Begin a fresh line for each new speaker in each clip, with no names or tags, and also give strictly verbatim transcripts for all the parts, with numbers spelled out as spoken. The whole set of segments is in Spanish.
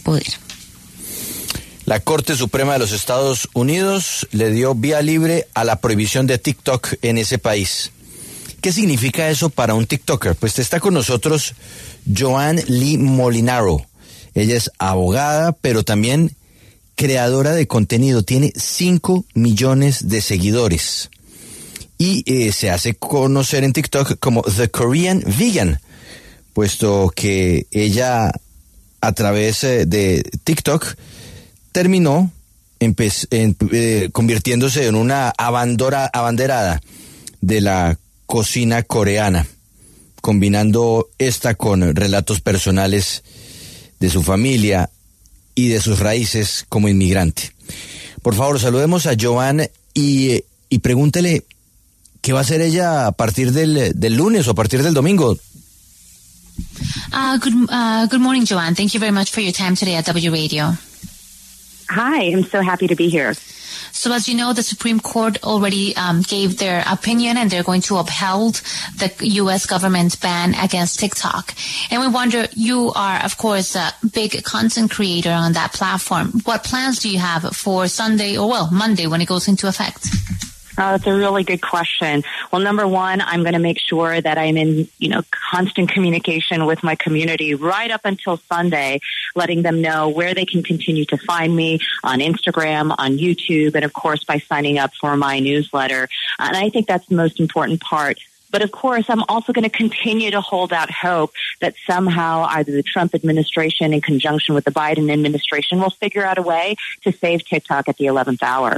poder.
La Corte Suprema de los Estados Unidos le dio vía libre a la prohibición de TikTok en ese país. ¿Qué significa eso para un TikToker? Pues está con nosotros Joan Lee Molinaro. Ella es abogada, pero también creadora de contenido. Tiene cinco millones de seguidores. Y eh, se hace conocer en TikTok como The Korean Vegan, puesto que ella, a través eh, de TikTok, terminó empe- en, eh, convirtiéndose en una abandora, abanderada de la cocina coreana, combinando esta con relatos personales de su familia y de sus raíces como inmigrante. Por favor, saludemos a Joan y, y pregúntele qué va a hacer ella a partir del, del lunes o a partir del domingo.
Uh, good, uh, good morning, Joan. Thank you very much for your time today at W Radio.
Hi, I'm so happy to be here.
So as you know, the Supreme Court already um, gave their opinion, and they're going to uphold the U S government's ban against TikTok. And we wonder, you are, of course, a big content creator on that platform. What plans do you have for Sunday, or well, Monday when it goes into effect?
Oh, that's a really good question. Well, number one, I'm going to make sure that I'm in, you know, constant communication with my community right up until Sunday, letting them know where they can continue to find me on Instagram, on YouTube, and of course by signing up for my newsletter. And I think that's the most important part. But of course, I'm also going to continue to hold out hope that somehow either the Trump administration in conjunction with the Biden administration will figure out a way to save TikTok at the eleventh hour.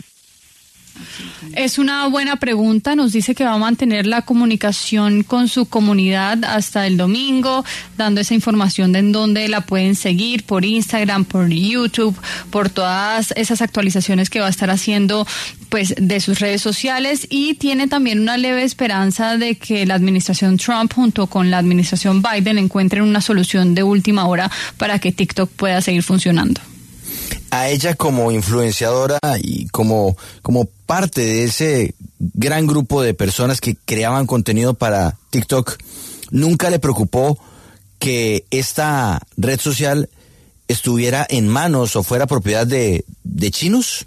Es una buena pregunta. Nos dice que va a mantener la comunicación con su comunidad hasta el domingo, dando esa información de en dónde la pueden seguir, por Instagram, por YouTube, por todas esas actualizaciones que va a estar haciendo pues de sus redes sociales, y tiene también una leve esperanza de que la administración Trump junto con la administración Biden encuentren una solución de última hora para que TikTok pueda seguir funcionando.
A ella como influenciadora y como, como parte de ese gran grupo de personas que creaban contenido para TikTok, ¿nunca le preocupó que esta red social estuviera en manos o fuera propiedad de, de chinos?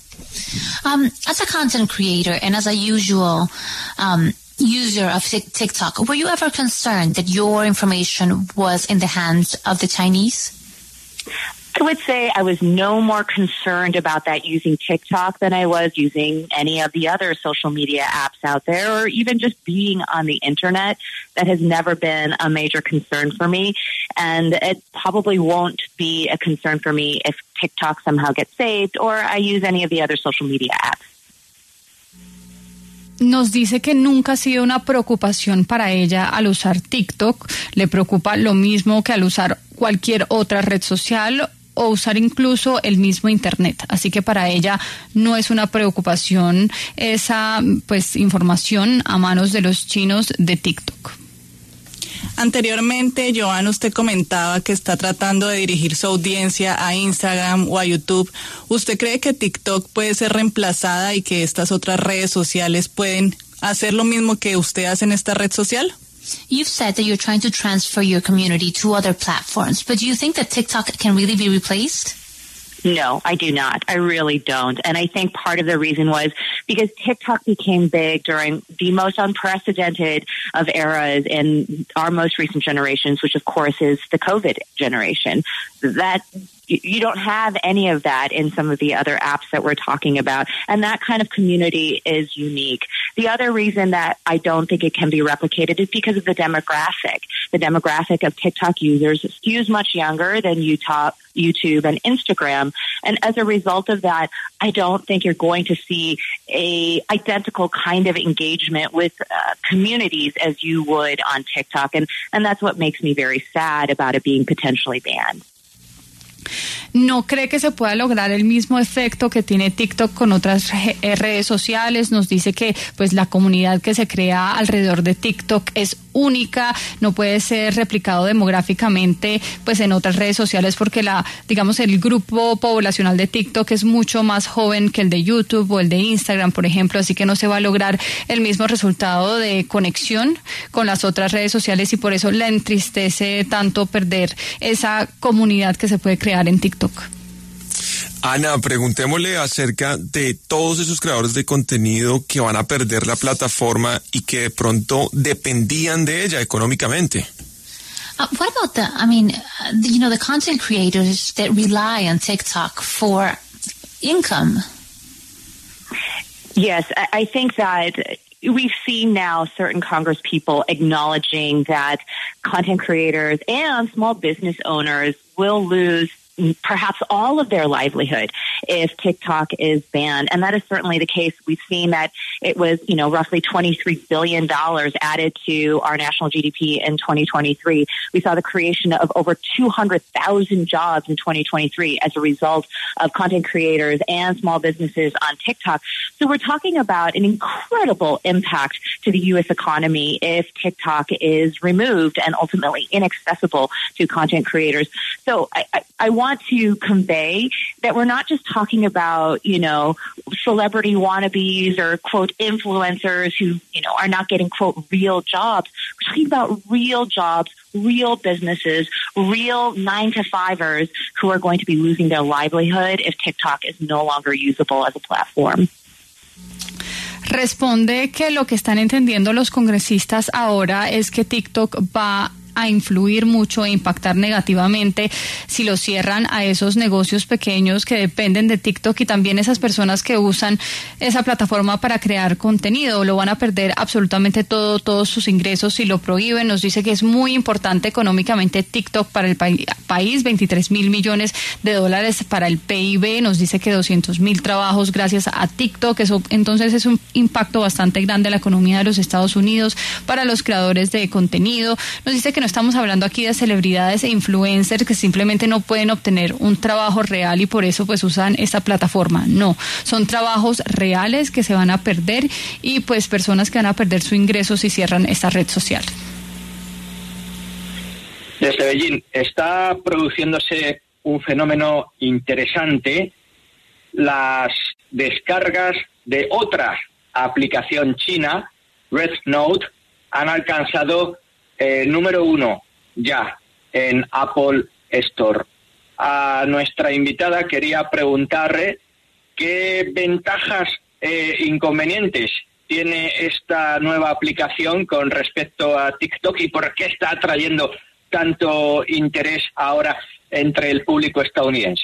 Um, as a content creator and as a usual um, user of TikTok, were you ever concerned that your information was in the hands of the Chinese?
I would say I was no more concerned about that using TikTok than I was using any of the other social media apps out there, or even just being on the internet. That has never been a major concern for me, and it probably won't be a concern for me if TikTok somehow gets saved or I use any of the other social media apps.
Nos dice que nunca ha sido una preocupación para ella al usar TikTok. Le preocupa lo mismo que al usar cualquier otra red social o usar incluso el mismo internet. Así que para ella no es una preocupación esa pues información a manos de los chinos de TikTok.
Anteriormente, Joan, usted comentaba que está tratando de dirigir su audiencia a Instagram o a YouTube. ¿Usted cree que TikTok puede ser reemplazada y que estas otras redes sociales pueden hacer lo mismo que usted hace en esta red social?
You've said that you're trying to transfer your community to other platforms, but do you think that TikTok can really be replaced?
No, I do not. I really don't. And I think part of the reason was because TikTok became big during the most unprecedented of eras in our most recent generations, which of course is the COVID generation. That you don't have any of that in some of the other apps that we're talking about. And that kind of community is unique. The other reason that I don't think it can be replicated is because of the demographic. The demographic of TikTok users skews much younger than YouTube and Instagram. And as a result of that, I don't think you're going to see a identical kind of engagement with uh, communities as you would on TikTok. And, and that's what makes me very sad about it being potentially banned.
¿No cree que se pueda lograr el mismo efecto que tiene TikTok con otras redes sociales? Nos dice que pues la comunidad que se crea alrededor de TikTok es única, no puede ser replicado demográficamente pues en otras redes sociales porque la, digamos, el grupo poblacional de TikTok es mucho más joven que el de YouTube o el de Instagram, por ejemplo, así que no se va a lograr el mismo resultado de conexión con las otras redes sociales y por eso le entristece tanto perder esa comunidad que se puede crear en TikTok.
Ana, preguntémosle acerca de todos esos creadores de contenido que van a perder la plataforma y que de pronto dependían de ella económicamente.
Uh, what about the, I mean, uh, the, you know, the content creators that rely on TikTok for income?
Yes, I think that we've seen now certain Congress people acknowledging that content creators and small business owners will lose perhaps all of their livelihood if TikTok is banned. And that is certainly the case. We've seen that it was, you know, roughly twenty-three billion dollars added to our national G D P in twenty twenty-three. We saw the creation of over two hundred thousand jobs in twenty twenty-three as a result of content creators and small businesses on TikTok. So we're talking about an incredible impact to the U S economy if TikTok is removed and ultimately inaccessible to content creators. So I, I, I want to convey that we're not just talking about, you know, celebrity wannabes or, quote, influencers who, you know, are not getting, quote, real jobs. We're talking about real jobs, real businesses, real nine-to-fivers who are going to be losing their livelihood if TikTok is no longer usable as a platform.
Responde que lo que están entendiendo los congresistas ahora es que TikTok va a influir mucho e impactar negativamente si lo cierran a esos negocios pequeños que dependen de TikTok y también esas personas que usan esa plataforma para crear contenido. Lo van a perder absolutamente todo, todos sus ingresos si lo prohíben. Nos dice que es muy importante económicamente TikTok para el pa- país, veintitrés mil millones de dólares para el P I B. Nos dice que doscientos mil trabajos gracias a TikTok. Eso entonces es un impacto bastante grande en la economía de los Estados Unidos para los creadores de contenido. Nos dice que no estamos hablando aquí de celebridades e influencers que simplemente no pueden obtener un trabajo real y por eso pues usan esta plataforma. No, son trabajos reales que se van a perder y pues personas que van a perder su ingreso si cierran esta red social.
Desde Beijing está produciéndose un fenómeno interesante, las descargas de otra aplicación china, RedNote, han alcanzado Eh, número uno ya en Apple Store. A nuestra invitada quería preguntarle qué ventajas e eh, inconvenientes tiene esta nueva aplicación con respecto a TikTok y por qué está atrayendo tanto interés ahora entre el público estadounidense.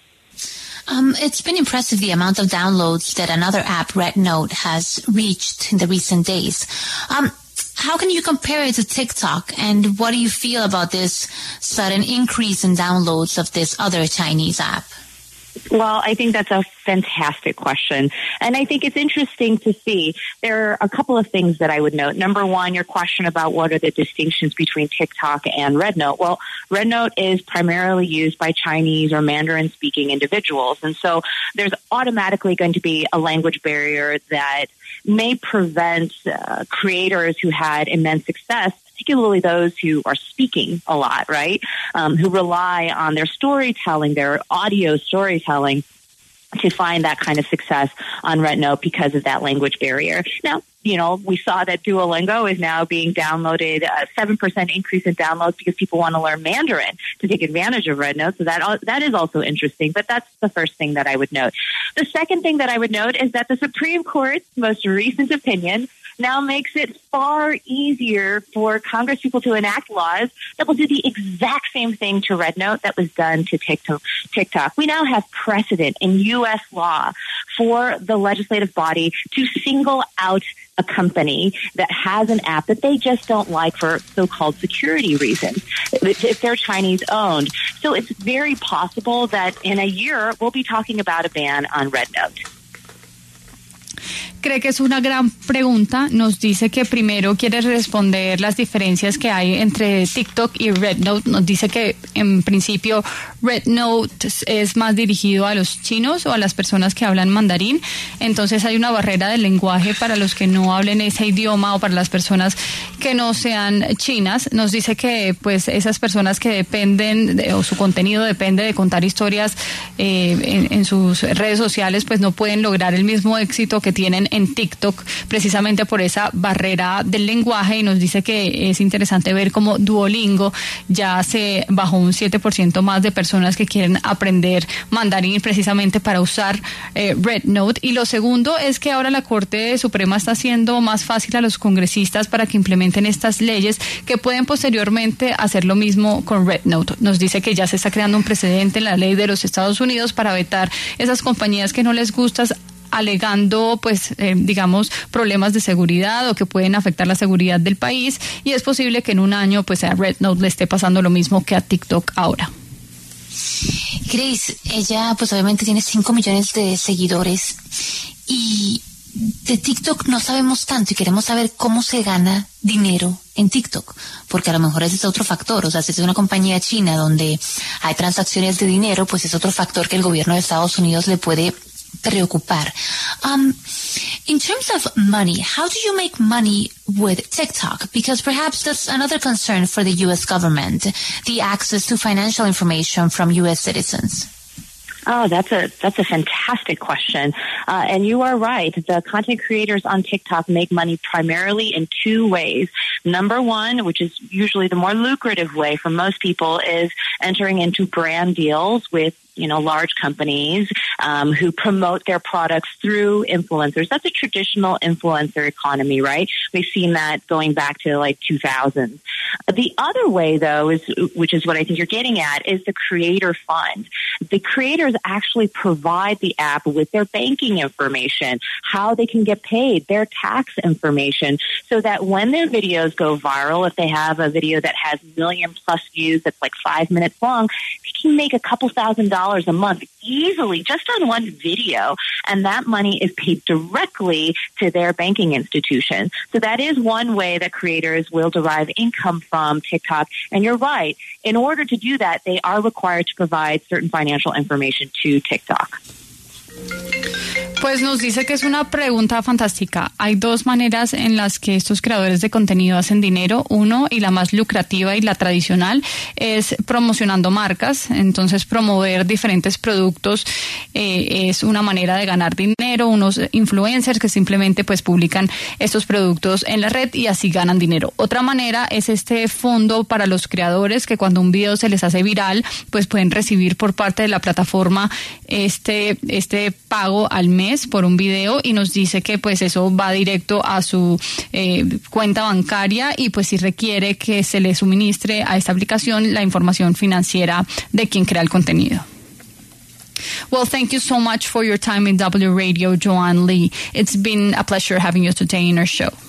Um, it's been impressive the amount of downloads that another app, RedNote, has reached in the recent days. Um, How can you compare it to TikTok, and what do you feel about this sudden increase in downloads of this other Chinese app?
Well, I think that's a fantastic question. And I think it's interesting to see. There are a couple of things that I would note. Number one, your question about what are the distinctions between TikTok and RedNote. Well, RedNote is primarily used by Chinese or Mandarin-speaking individuals. And so there's automatically going to be a language barrier that may prevent uh, creators who had immense success, particularly those who are speaking a lot, right? Um, who rely on their storytelling, their audio storytelling, to find that kind of success on RedNote because of that language barrier. Now, you know, we saw that Duolingo is now being downloaded, a seven percent increase in downloads because people want to learn Mandarin to take advantage of RedNote. So that that is also interesting, but that's the first thing that I would note. The second thing that I would note is that the Supreme Court's most recent opinion now makes it far easier for Congress people to enact laws that will do the exact same thing to RedNote that was done to TikTok. We now have precedent in U S law for the legislative body to single out a company that has an app that they just don't like for so-called security reasons, if they're Chinese-owned. So it's very possible that in a year we'll be talking about a ban on RedNote.
cree que es una gran pregunta. Nos dice que primero quiere responder las diferencias que hay entre TikTok y RedNote. Nos dice que en principio RedNote es más dirigido a los chinos o a las personas que hablan mandarín. Entonces hay una barrera del lenguaje para los que no hablen ese idioma o para las personas que no sean chinas. Nos dice que pues esas personas que dependen de, o su contenido depende de contar historias eh, en, en sus redes sociales, pues no pueden lograr el mismo éxito que tienen en TikTok precisamente por esa barrera del lenguaje. Y nos dice que es interesante ver cómo Duolingo ya se bajó un siete por ciento más de personas que quieren aprender mandarín precisamente para usar eh, RedNote. Y lo segundo es que ahora la Corte Suprema está haciendo más fácil a los congresistas para que implementen estas leyes que pueden posteriormente hacer lo mismo con RedNote. Nos dice que ya se está creando un precedente en la ley de los Estados Unidos para vetar esas compañías que no les gustan, alegando, pues, eh, digamos, problemas de seguridad o que pueden afectar la seguridad del país, y es posible que en un año, pues, a RedNote le esté pasando lo mismo que a TikTok ahora.
Grace, ella, pues, obviamente tiene cinco millones de seguidores y de TikTok no sabemos tanto y queremos saber cómo se gana dinero en TikTok, porque a lo mejor ese es otro factor. O sea, si es una compañía china donde hay transacciones de dinero, pues es otro factor que el gobierno de Estados Unidos le puede preocupar. Um, in terms of money, how do you make money with TikTok? Because perhaps that's another concern for the U S government, the access to financial information from U S citizens.
Oh, that's a that's a fantastic question. Uh, and you are right. The content creators on TikTok make money primarily in two ways. Number one, which is usually the more lucrative way for most people, is entering into brand deals with, you know, large companies um, who promote their products through influencers. That's a traditional influencer economy, right? We've seen that going back to like two thousand. The other way, though, is which is what I think you're getting at, is the creator fund. The creators actually provide the app with their banking information, how they can get paid, their tax information, so that when their videos go viral, if they have a video that has million plus views that's like five minutes long, they can make a couple thousand dollars a month easily just on one video, and that money is paid directly to their banking institution. So that is one way that creators will derive income from TikTok. And you're right. In order to do that, they are required to provide certain financial information to TikTok.
Pues nos dice que es una pregunta fantástica. Hay dos maneras en las que estos creadores de contenido hacen dinero. Uno, y la más lucrativa y la tradicional, es promocionando marcas. Entonces, promover diferentes productos eh, es una manera de ganar dinero. Unos influencers que simplemente pues publican estos productos en la red y así ganan dinero. Otra manera es este fondo para los creadores, que cuando un video se les hace viral, pues pueden recibir por parte de la plataforma este, este pago al mes por un video, y nos dice que pues eso va directo a su eh, cuenta bancaria, y pues si requiere que se le suministre a esta aplicación la información financiera de quien crea el contenido. Well, thank you so much for your time in W Radio, Joanne Lee. It's been a pleasure having you today in our show.